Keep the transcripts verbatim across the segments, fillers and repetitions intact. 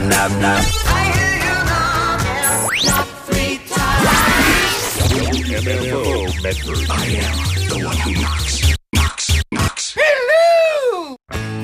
knock, knock. I hear you knocking, knock three times. M F O Medford. I am the one who knocks, knocks, knocks. Hello!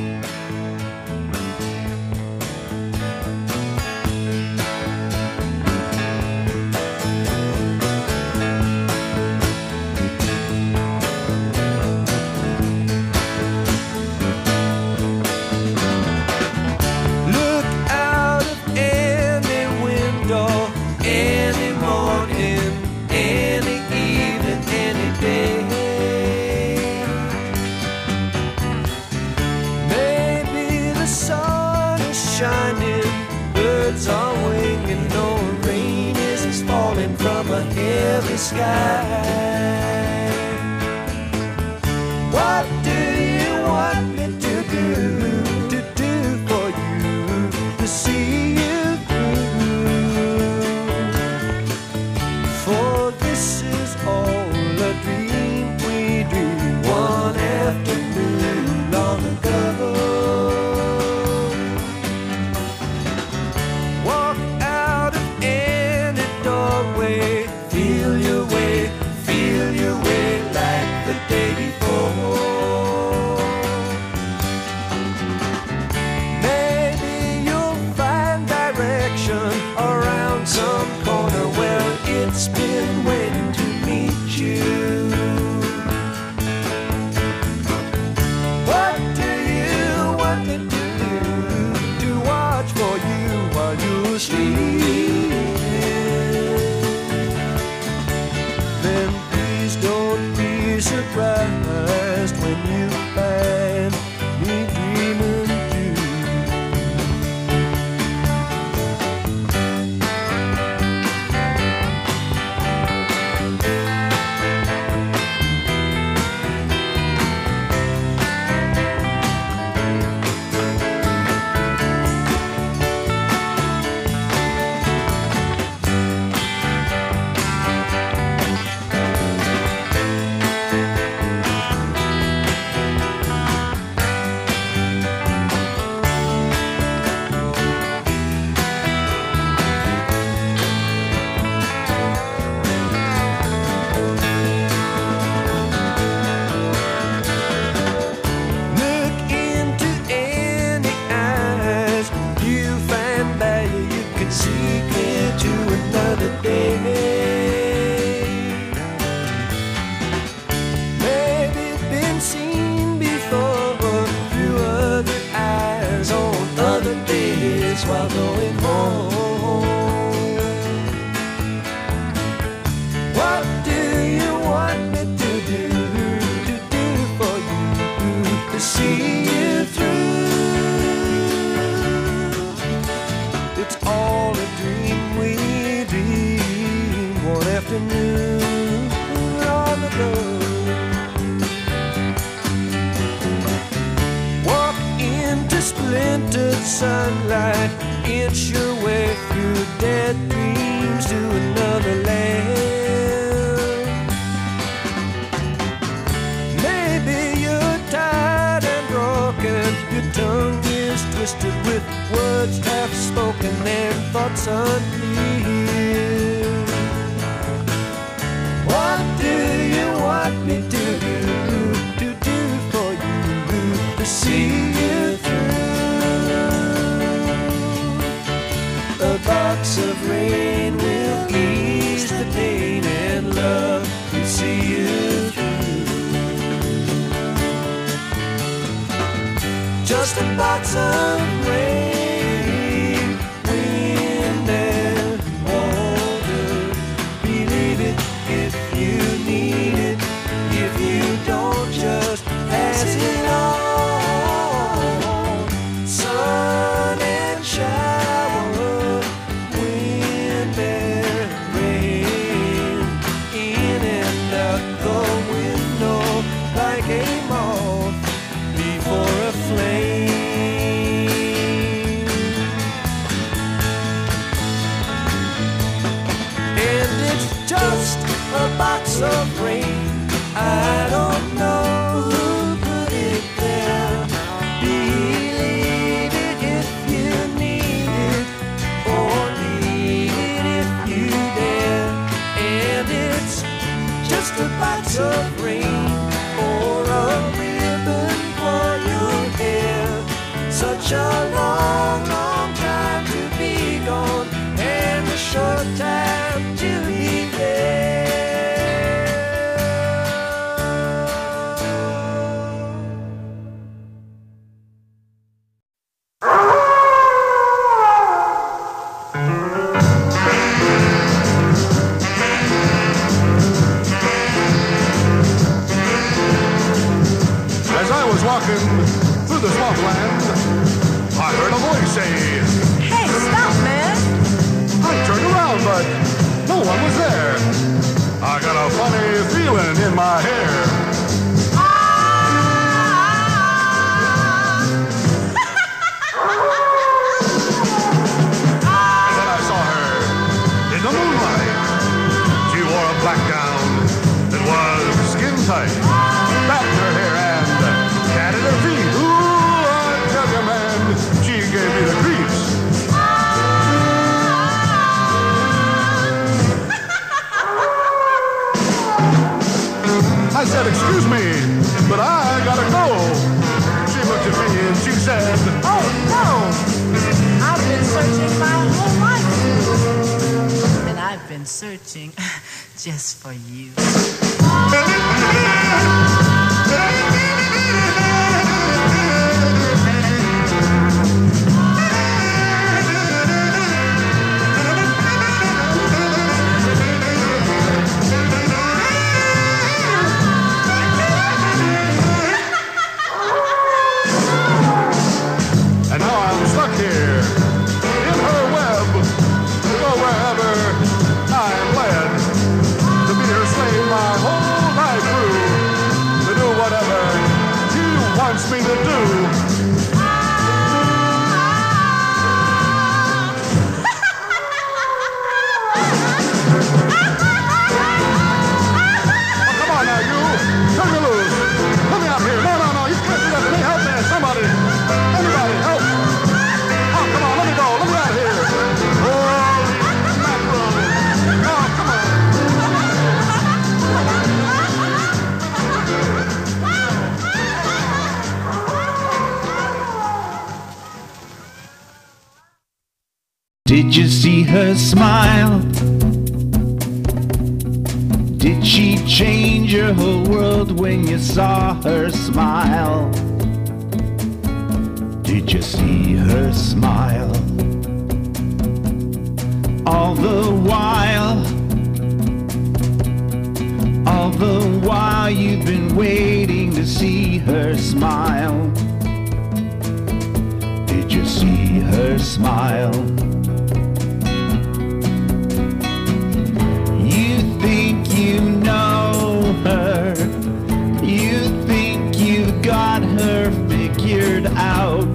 Sky. What do you want me to do, to do for you, to see you through? For this is all a dream we dreamed one afternoon long ago. Walk out of any doorway, feel your way, feel your way like the day before. Maybe you'll find direction around some corner where it's been waiting to meet you. What do you want me to do, to watch for you while you sleep? Don't be surprised when you find me dreaming too. While going home, what do you want me to do, to do for you, to see you through? It's all a dream we dreamed one afternoon long ago. Walk into splintered sunlight, inch your way through dead dreams to another land. Maybe you're tired and broken, your tongue is twisted with words half spoken and thoughts unclear. What do you want me to do, to do for you, to see you through? A box of rain will ease the pain, and love will see you through. Just a box of rain, wind and water. Believe it if you need it, if you don't just pass it on. Sun and shower, wind and rain, in and out the window like a moth before a flame. such a long, long time to be gone, and a short time to be there. As I was walking through the swampland, I heard a voice say, Hey, stop, man! I turned around, but no one was there. I got a funny feeling in my hair. And then I saw her in the moonlight. She wore a black gown that was skin tight, backed her hair and patted her feet. Ooh, I tell you, man, she gave me the creeps. I said, excuse me, but I gotta go. She looked at me and she said, Oh, no! I've been searching my whole life. And I've been searching just for you. and now I'm stuck here in her web to go wherever I am led, to be her slave my whole life through, to do whatever he wants me to do. Oh, come on now, you. Turn me loose. Let me out here. No, no, no. You can't do that to me. Help me. Somebody. Anybody, help. Oh, come on. Let me go. Let me out here. Holy mackerel. Oh, come on. Did you see her smile? Did she change your whole world when you saw her smile? Did you see her smile? All the while, all the while you've been waiting to see her smile. Did you see her smile? You know her, you think you got her figured out,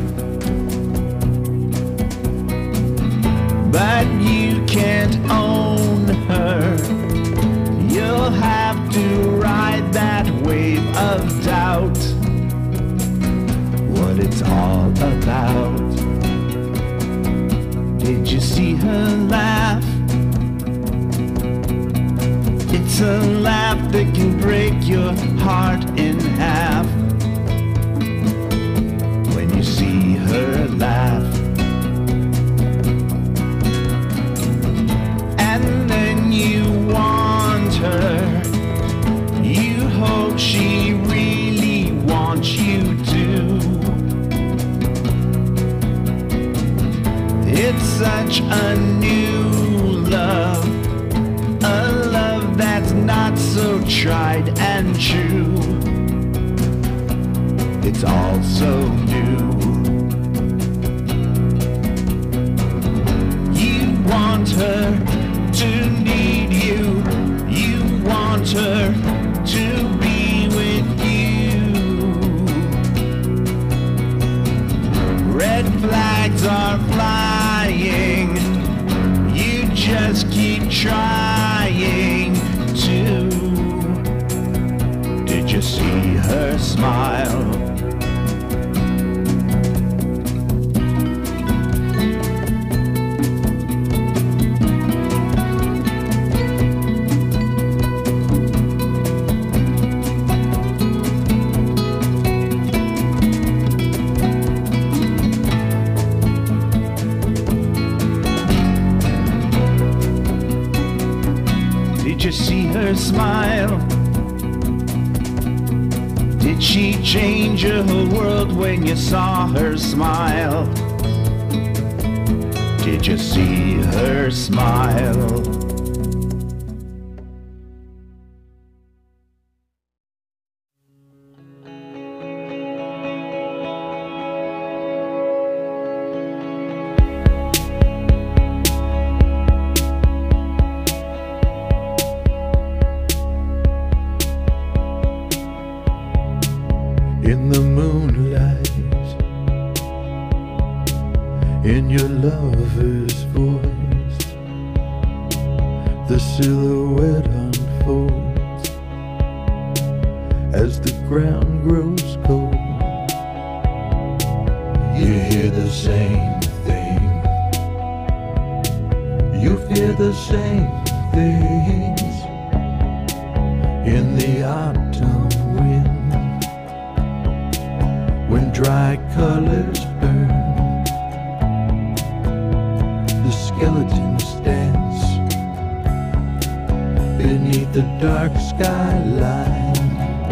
but you can't own her. You'll have to ride that wave of doubt, what it's all about. Did you see her laugh? It's a laugh that can break your heart in half. When you see her laugh, and then you want her, you hope she really wants you to. It's such a new love, a love that's not so tried and true. It's all so new. You want her to need you. You want her to be with you. Red flags are flying. You just keep trying to. Did you see her smile? her smile? Did she change your whole world when you saw her smile? Did you see her smile? In the moonlight, in your lover's voice, the silhouette unfolds as the ground grows cold. You hear the same thing, you fear the same things in the autumn wind. When dry colors burn, the skeletons dance beneath the dark skyline.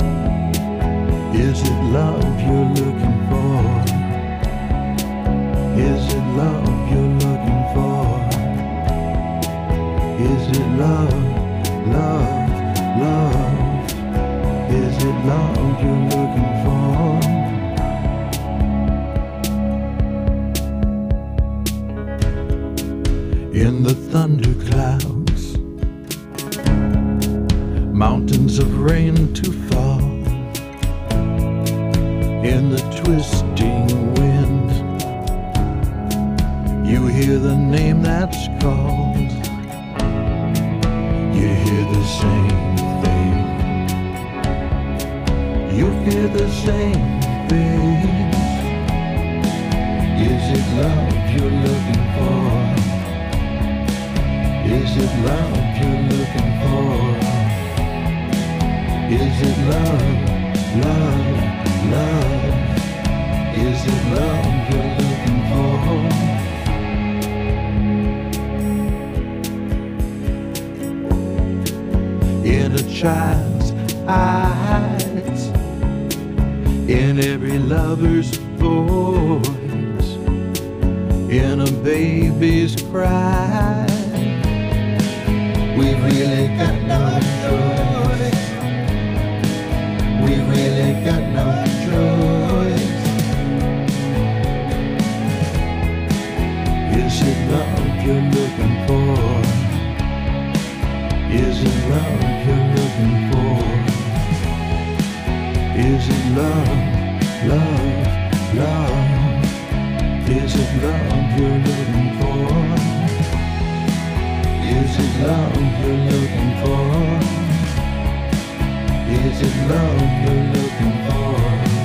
Is it love you're looking for? Is it love you're looking for? Is it love, love, love? Is it love you're looking for? In the thunderclouds, mountains of rain to fall. In the twisting wind, you hear the name that's called. You hear the same thing, you hear the same things. Is it love you're looking for? Is it love you're looking for? Is it love, love, love? Is it love you're looking for? In a child's eyes, in every lover's voice, in a baby's cry, we've really got no choice. We've really got no choice. Is it love you're looking for? Is it love you're looking for? Is it love, love, love? Is it love you're looking for? Is it love you're looking for? Is it love you're looking for?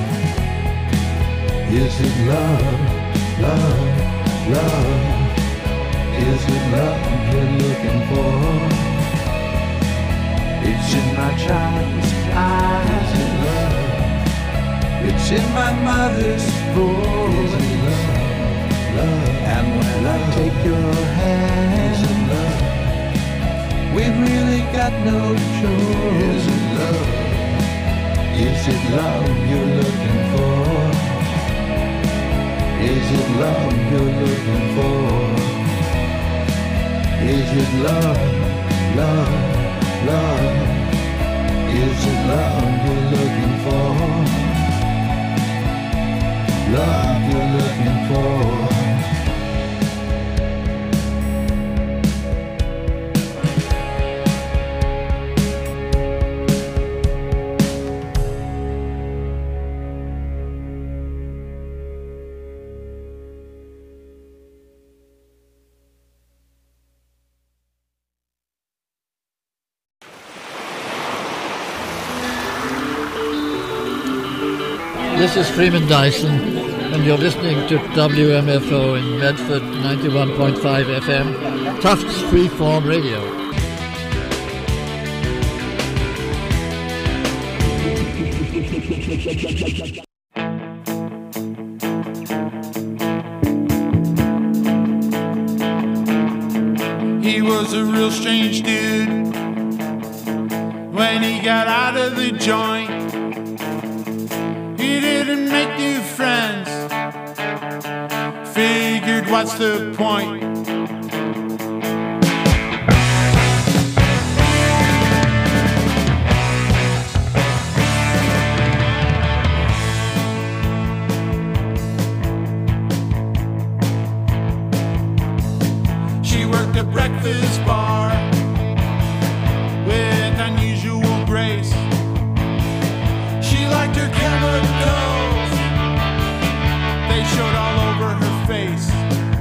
Is it love, love, love? Is it love you're looking for? It's in my child's eyes. Is it love? It's in my mother's voice. Is it love, love? And when I take your hand, is it love? We've really got no choice. Is it love? Is it love you're looking for? Is it love you're looking for? Is it love, love, love? Is it love you're looking for? Love you're looking for? This is Freeman Dyson, and you're listening to W M F O in Medford, ninety-one point five F M, Tufts Freeform Radio. He was a real strange dude. when he got out of the joint. He didn't make new friends. Figured, what's the point? She worked a breakfast bar with unusual grace. She liked her chemicals. They showed all over her face.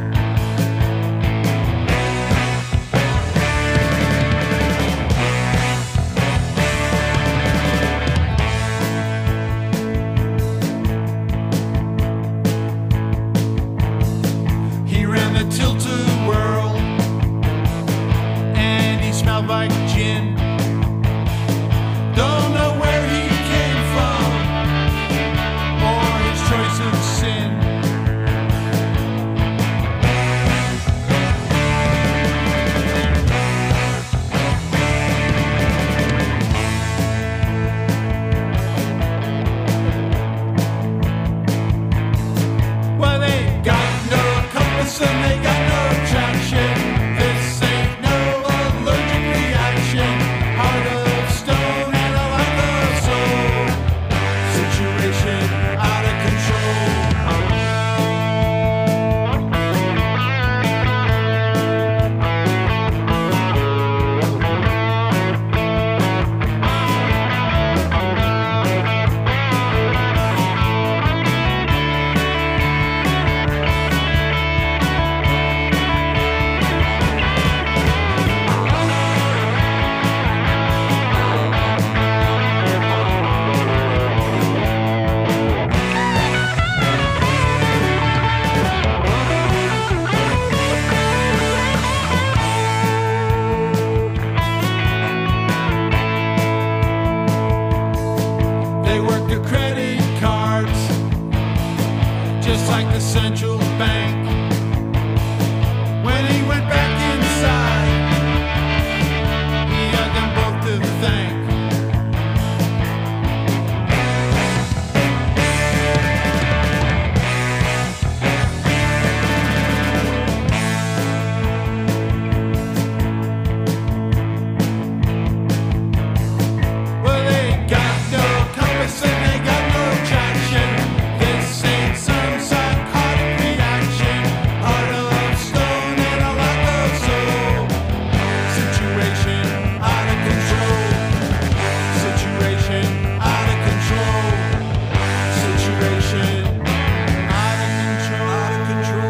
He ran the tilt-a-whirl and he smelled like gin. Don't know where he came from or his choice of sin. Well, they got no compass and they got no traction. This ain't no allergic reaction. Heart of stone and a lack of soul. Situation out of control. They worked the credit cards just like the central bank. When he went back inside, he had them both to thank. Well, they got no compass and they got no traction. This ain't some psychotic reaction. Heart of stone and a lack of soul. Situation out of control. Situation out of control. Situation out of control. Out of control.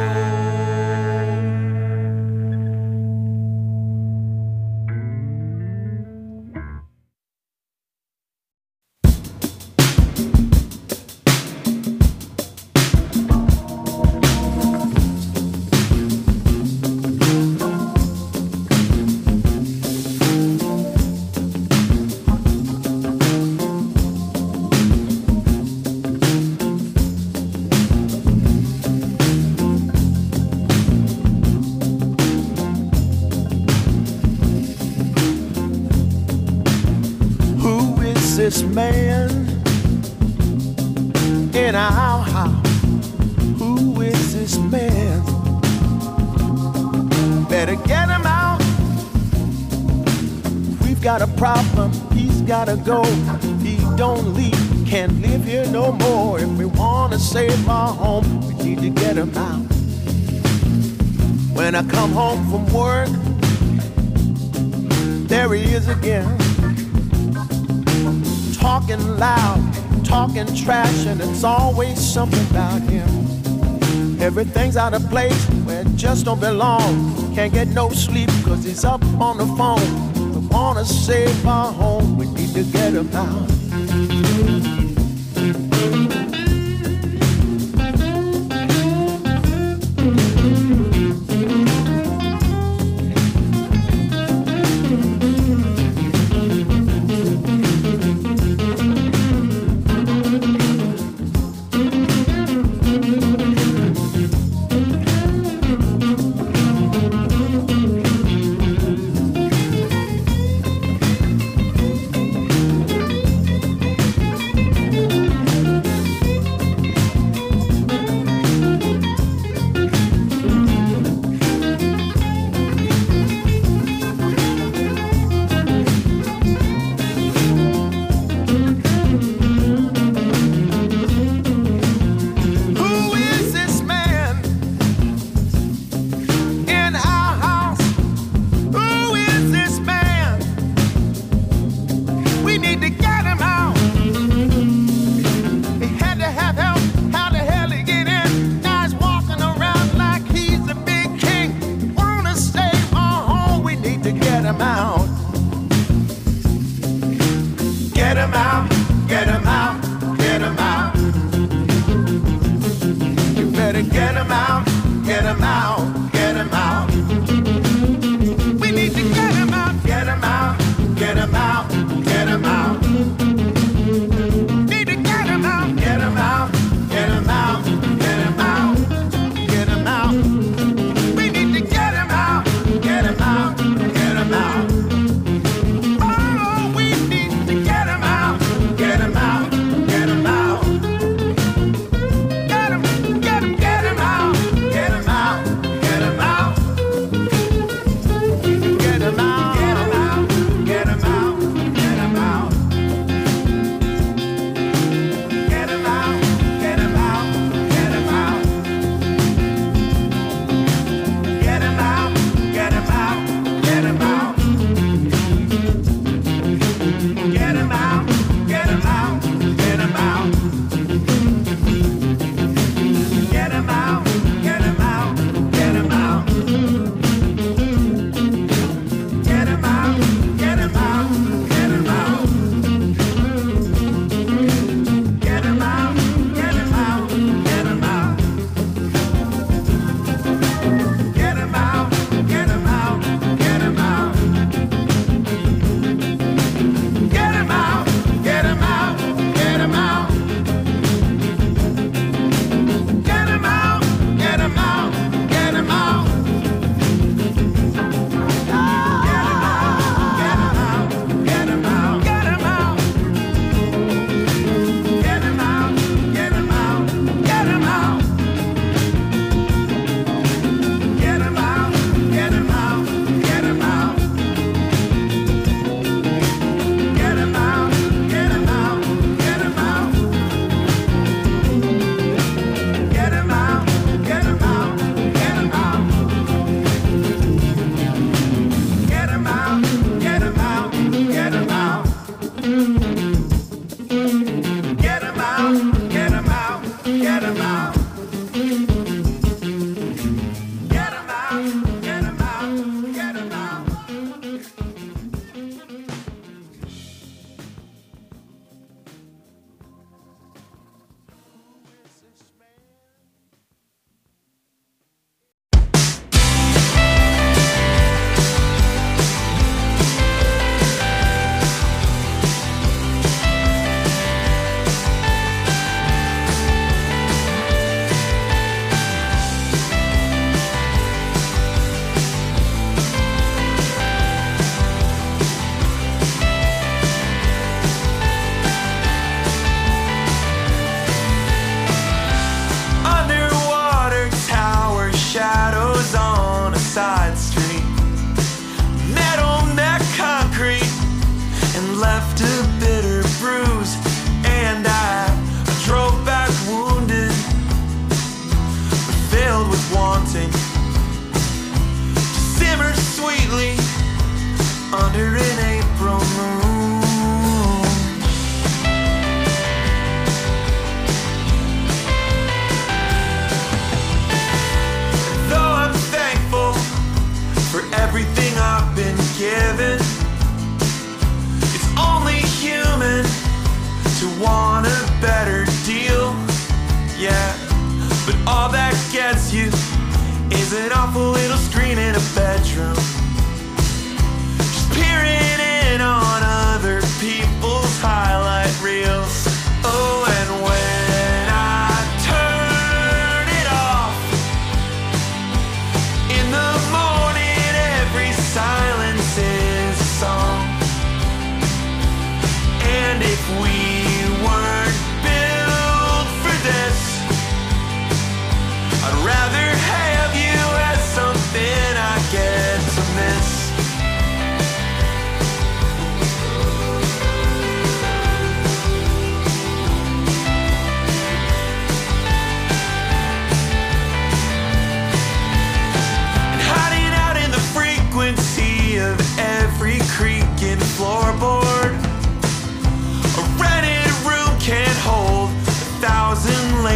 Who is this man in our house? Who is this man? Better get him out. We've got a problem, he's gotta go. He don't leave, can't live here no more. If we wanna save our home, we need to get him out. When I come home from work, there he is again. Talking loud, talking trash, and it's always something about him. Everything's out of place where it just don't belong. Can't get no sleep cause he's up on the phone. We wanna save our home, we need to get him out.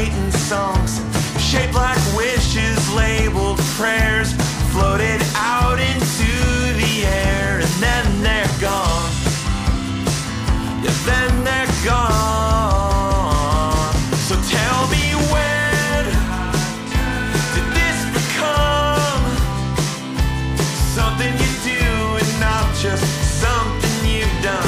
writing songs shaped like wishes, labeled prayers, floated out into the air, and then they're gone. Yeah, then they're gone. So tell me, when did this become something you do and not just something you've done?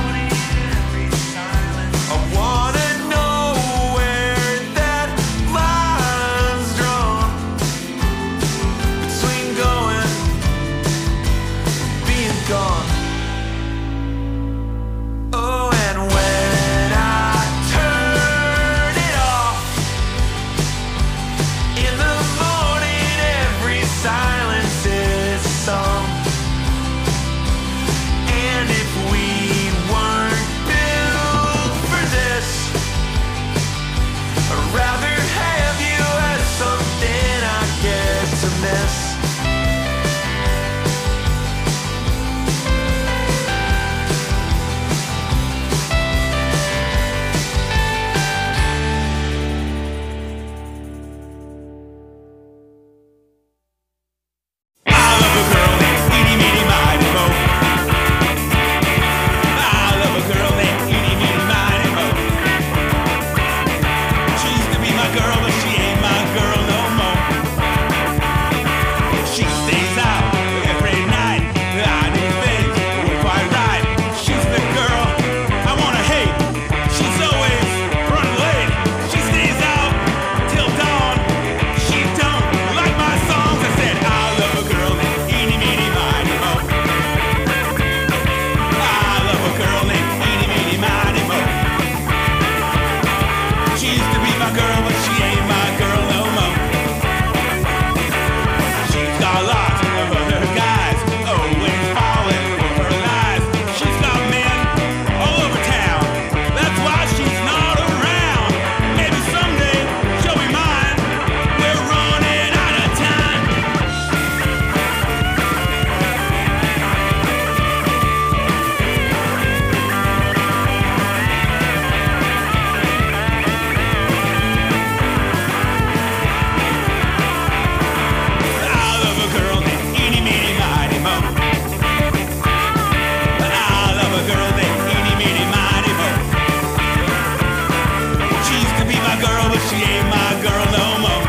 I wanna know where that line's drawn between going and being gone. Oh, and when I turn it off in the morning, every silence is a song. And if we weren't built for this, I'd rather have you as something I get to miss. I love a girl named Eeny Meeny Miny Mo. I love a girl named Eeny Meeny Miny Mo. She used to be my girl, but she ain't my girl no more. She stays out every night. I do things that weren't quite right. She's the girl I wanna hate. She's always running late. She stays out till dawn. She don't like my songs. I said I love a girl named Eeny Meeny Miny Mo. I love a girl named Eeny Meeny Miny Mo. She used to be my girl, but she ain't my girl no more. She's got lots of other guys, always falling for her lies. She's got men all over town, that's why she's not around. Maybe someday she'll be mine. We're running out of time. I love a girl named Eeny Meeny Miny Mo. I love a girl named Eeny Meeny Miny Mo. She used to be my girl, but she ain't my girl no more.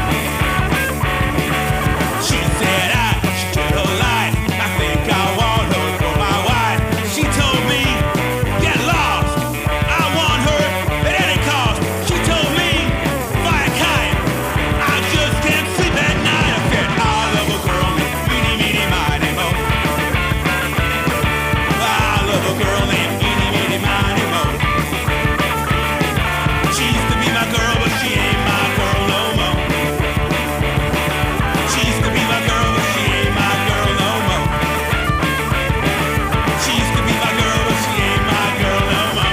She said I should have lied. I think I want her for my wife. She told me, get lost. I want her at any cost. She told me, fly a kite. I just can't sleep at night. I said I love a girl named Eeny Meeny Miny Mo. I love a girl named Eeny Meeny Miny Mo. She used to be my girl, but she ain't my girl no more. She used to be my girl, but she ain't my girl no more. She used to be my girl, but she ain't my girl no more.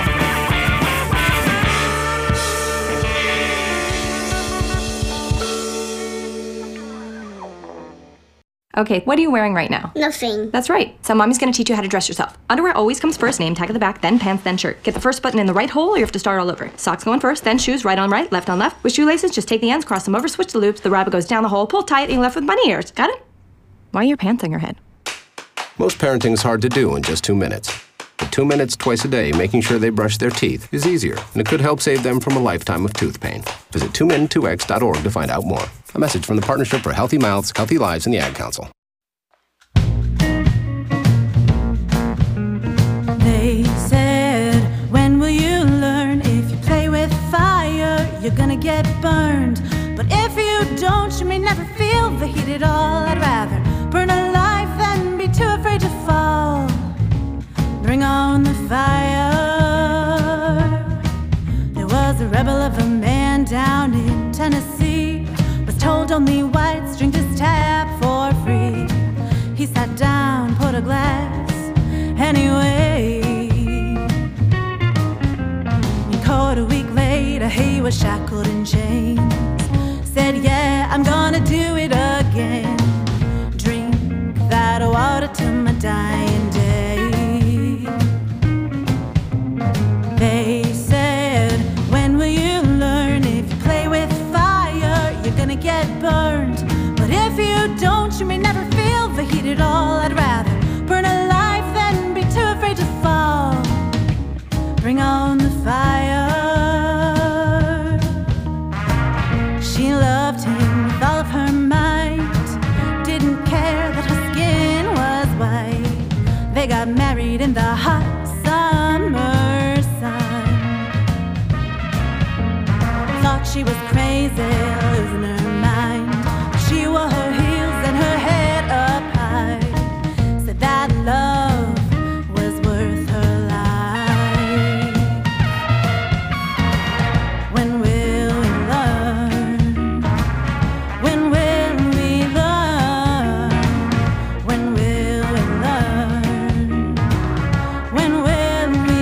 Okay, what are you wearing right now? Nothing. That's right. So mommy's gonna teach you how to dress yourself. Underwear always comes first, name tag at the back, then pants, then shirt. Get the first button in the right hole or you have to start all over. Socks going first, then shoes, right on right, left on left. With shoelaces, just take the ends, cross them over, switch the loops, the rabbit goes down the hole, pull tight, and you're left with bunny ears. Got it? Why are your pants on your head? Most parenting is hard to do in just two minutes. But two minutes twice a day making sure they brush their teeth is easier, and it could help save them from a lifetime of tooth pain. Visit two min two x dot org to find out more. A message from the Partnership for Healthy Mouths, Healthy Lives, and the Ad Council. They said, when will you learn? If you play with fire, you're gonna get burned. But if you don't, you may never feel the heat at all. I'd rather burn alive than be too afraid to fall. Bring on the fire. There was a rebel of a man down in Tennessee. Was told only whites drink this tap for free. He sat down, put a glass anyway. And caught a week later, he was shackled in chains. Said, yeah, I'm gonna do it again. Drink that water till my dying day. They said, when will you learn? If you play with thought she was crazy, losing her mind. She wore her heels and her head up high. Said that love was worth her life. When will we learn? When will we learn? When will we learn? When will we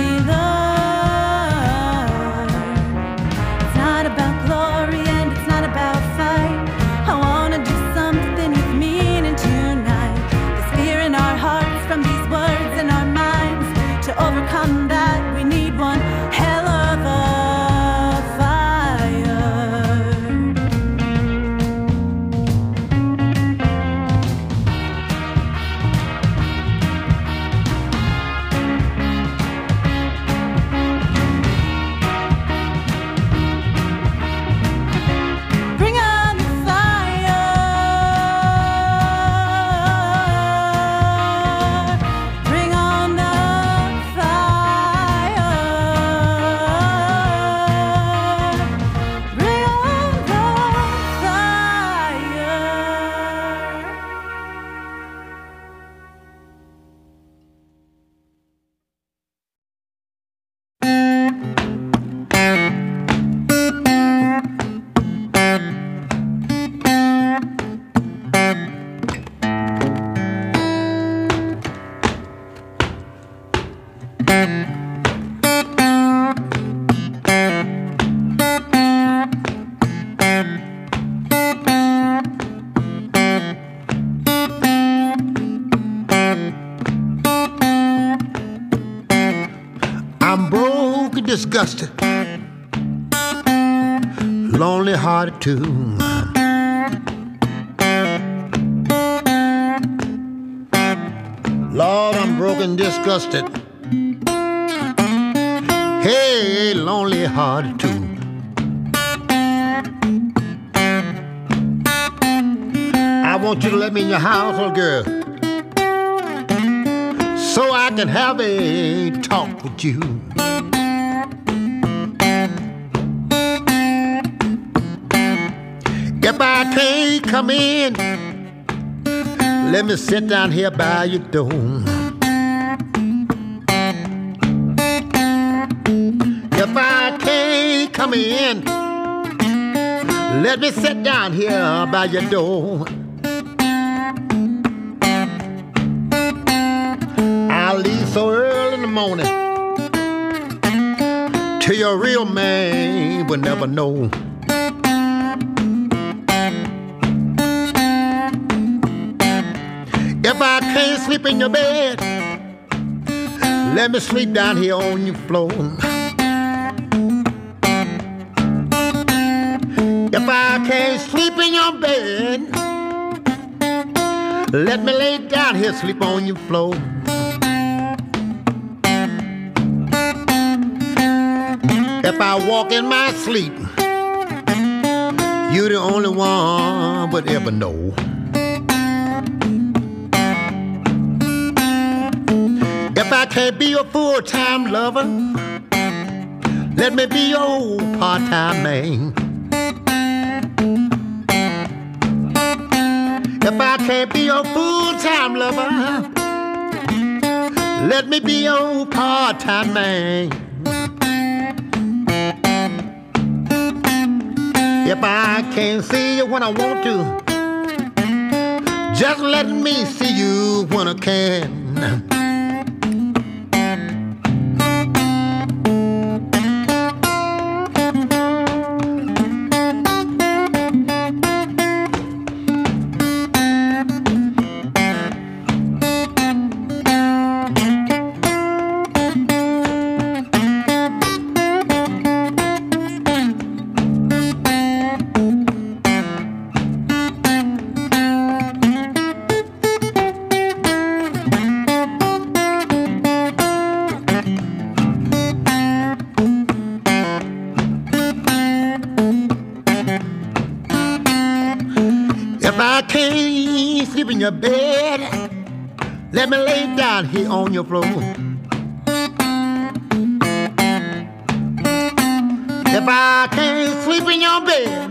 learn? It's not about glory and it's not about fight. I wanna do something with meaning tonight. There's fear in our hearts from these words in our minds. To overcome that, we need one hell of a fire. Bring on the fire. Bring on the fire. Bring on the fire. I'm broke and disgusted, lonely hearted too. Lord, I'm broke and disgusted. Hey, lonely hearted too. I want you to let me in your house, little girl, so I can have a talk with you. If I can't come in, let me sit down here by your door. If I can't come in, let me sit down here by your door. I'll leave so early in the morning till your real man will never know. If I can't sleep in your bed, let me sleep down here on your floor. If I can't sleep in your bed, let me lay down here, sleep on your floor. If I walk in my sleep, you're the only one would ever know. If I can't be your full-time lover, let me be your part-time man. If I can't be your full-time lover, let me be your part-time man. If I can't see you when I want to, just let me see you when I can. If I can't sleep in your bed, let me lay down here on your floor. If I can't sleep in your bed,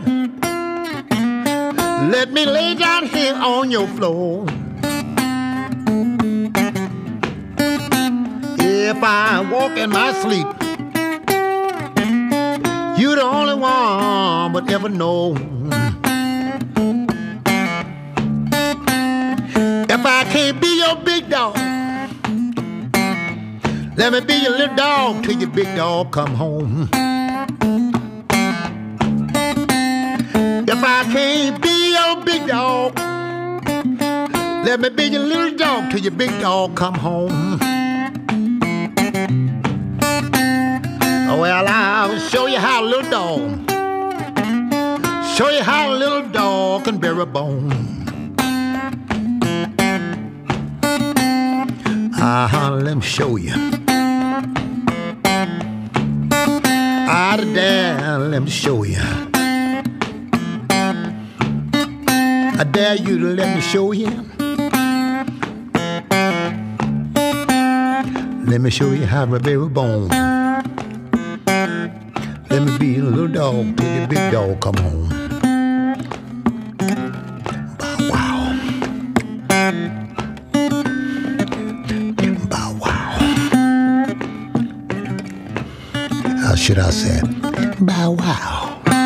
let me lay down here on your floor. If I walk in my sleep, you're the only one would ever know. If I can't be your big dog, let me be your little dog till your big dog come home. If I can't be your big dog, let me be your little dog till your big dog come home. Well, I'll show you how a little dog, show you how a little dog can bear a bone. Uh-huh, let me show you. Out of there, let me show you. I dare you to let me show you. Let me show you how to bear a bone. Let me be a little dog till the big dog come home. Bow wow. Bow wow. How should I say it? Bow wow.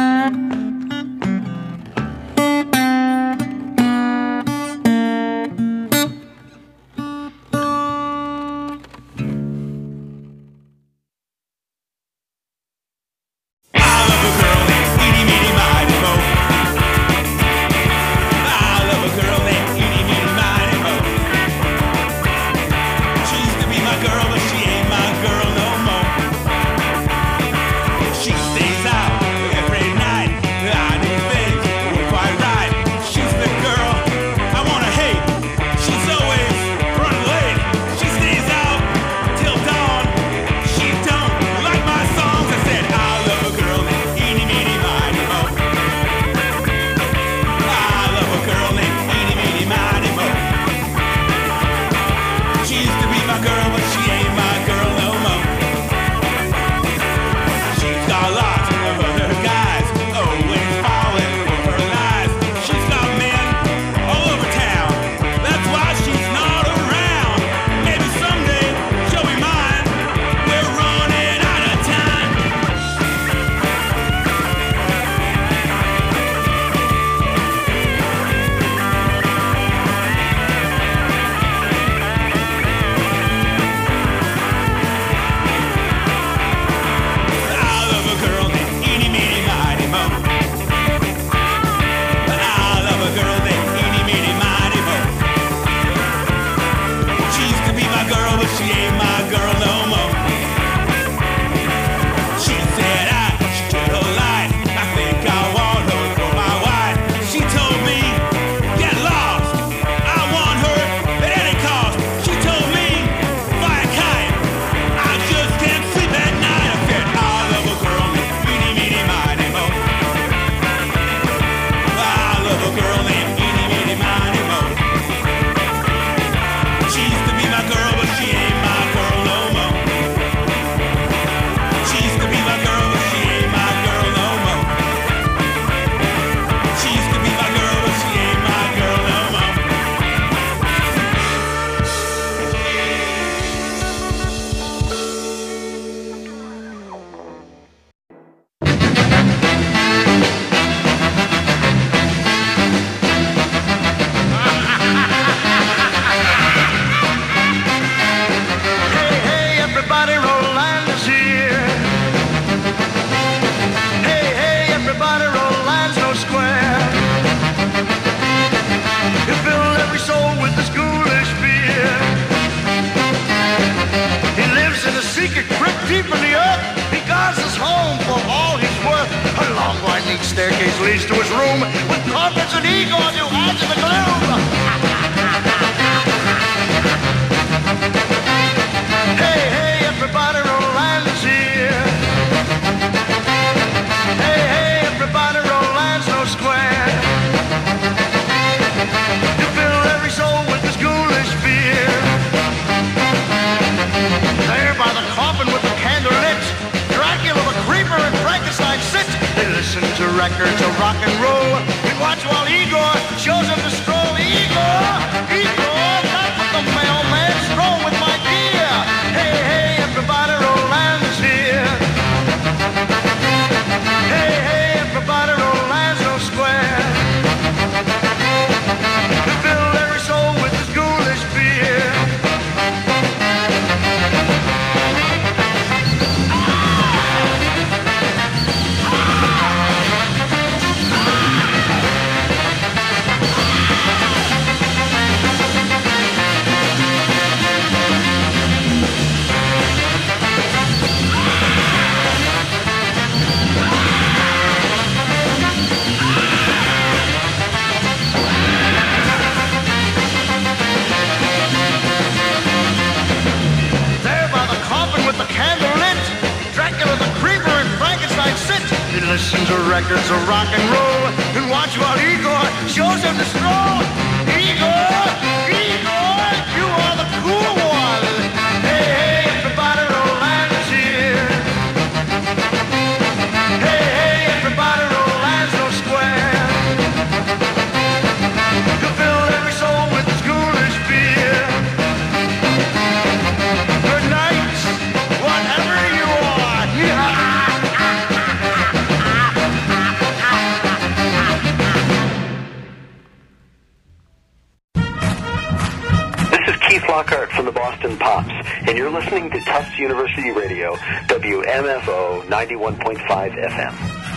Staircase leads to his room with carpets and eagle on you eyes in the gloom. Hey, hey, everybody, Roland's here. Hey, hey, everybody, Roland's no square. You fill every soul with this ghoulish fear. There by the coffin with the candle lit, Dracula, the creeper, and Frankenstein records of rock and roll. We watch while Igor shows him the stroll. Igor, Igor, come with the mailman, stroll with my dear. Hey, hey, everybody, Roland's here. Hey, hey, everybody, Roland's no square. To fill every soul with his ghoulish beer. He listens to records of rock and roll and watch while Igor shows him the stroll. Igor, Igor, you are the cool one. Hey, hey, everybody, Roland's here. Hey, hey, everybody, Roland's no square. You fill every soul with his ghoulish beer. Good night, whatever you are. Yeah. Keith Lockhart from the Boston Pops, and you're listening to Tufts University Radio, W M F O ninety-one point five F M.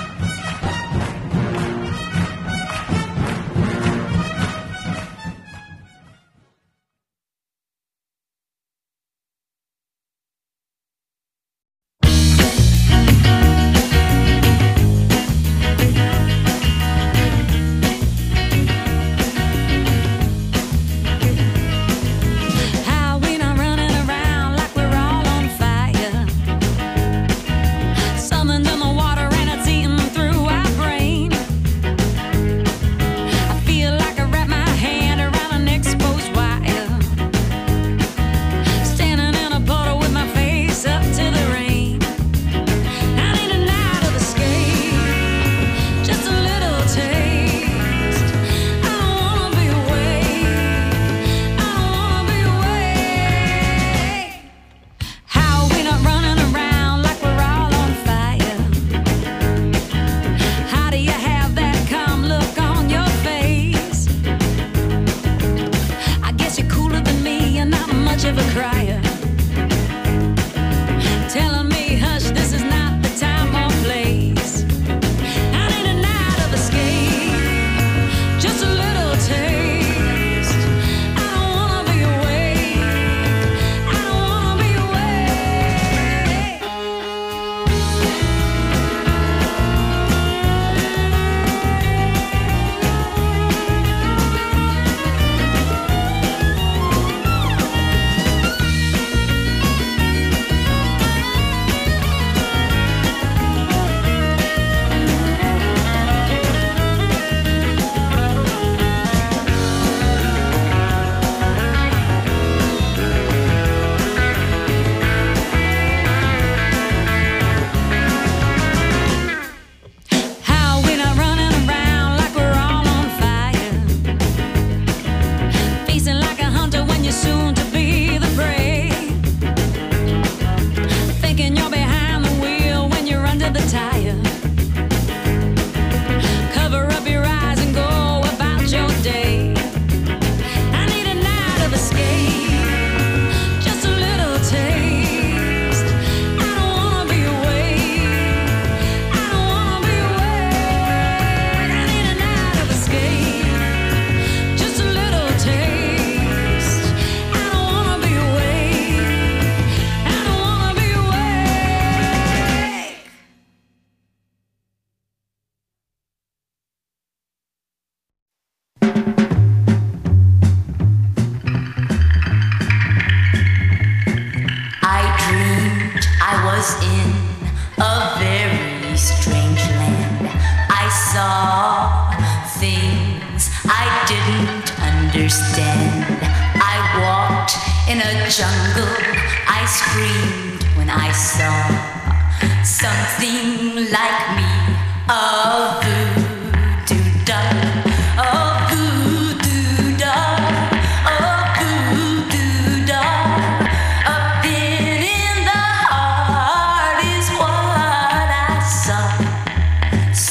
jungle, I screamed when I saw something like me, a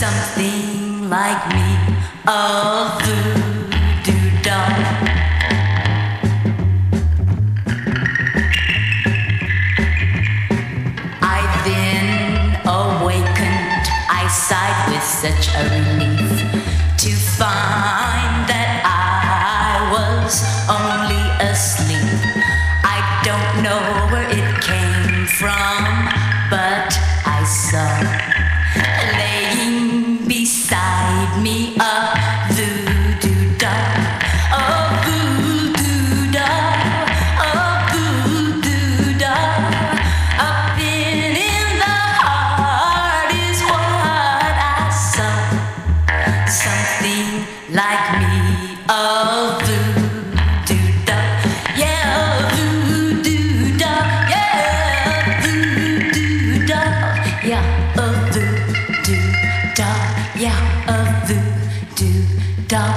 something like me, a voodoo doll. I then awakened, I sighed with such a relief to find that I was only asleep. I don't know where it came from, but I saw laying beside me a voodoo doll, a voodoo doll, a voodoo doll. A pin in the heart is what I saw. Something like me, a voodoo doll, yeah, a voodoo doll, yeah, a voodoo doll, yeah, a voodoo doll, yeah, a voodoo doll.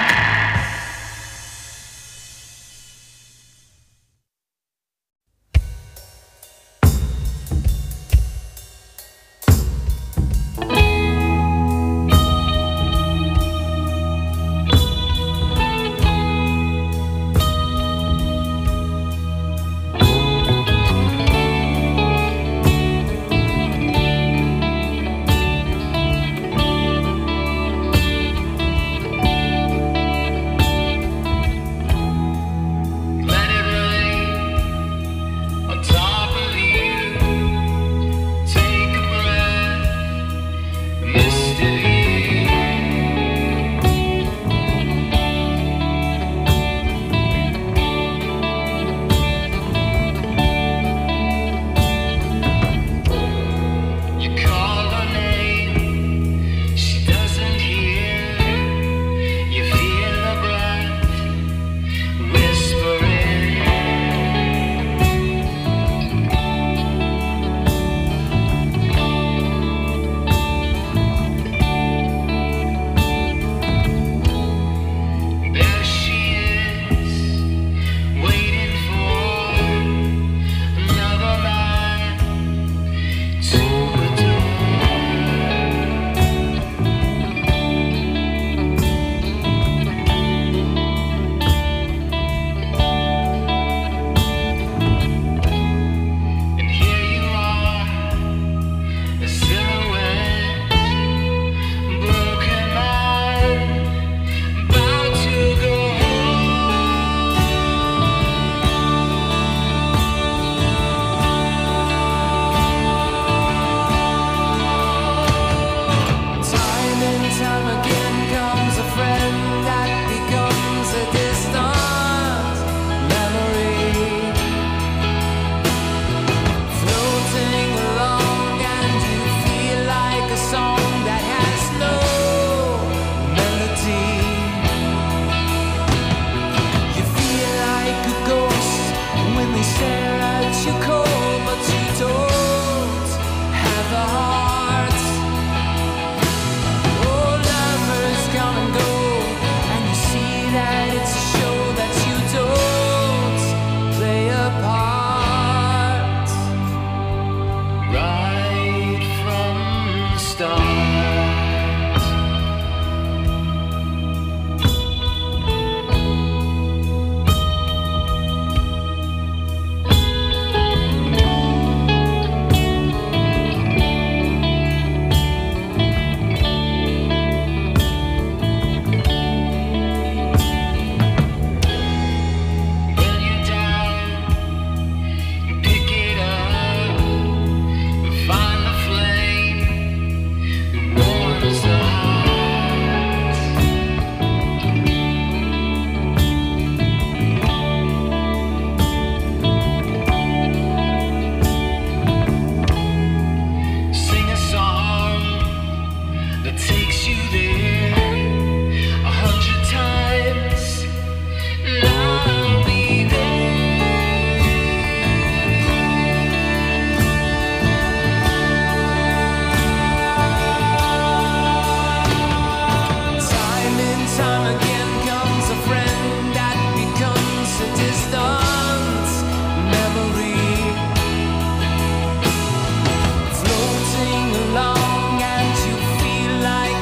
Let it rain on top of you. Take a breath, Mister You. You call her name, she doesn't hear. You feel her breath whispering. There she is, waiting for another man to And here you are, a silhouette, broken man, about to go Time and time again comes a friend that becomes a distant memory, floating along, and you feel like a song that has no melody. You feel like a ghost when they stare at you cold, but you don't have a heart. Oh, lovers come and go, and you see that it's a show that you don't play a part. right from the start. When you're down, pick it up, find the flame that warms the heart. Sing a song that takes you there a hundred times, and I'll be Time and time again comes a friend that becomes a distant memory, floating along, and you feel like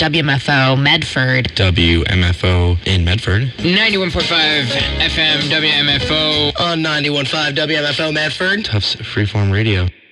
W M F O Medford. W M F O in Medford. ninety-one point five F M W M F O. On ninety-one point five W M F O Medford. Tufts Freeform Radio.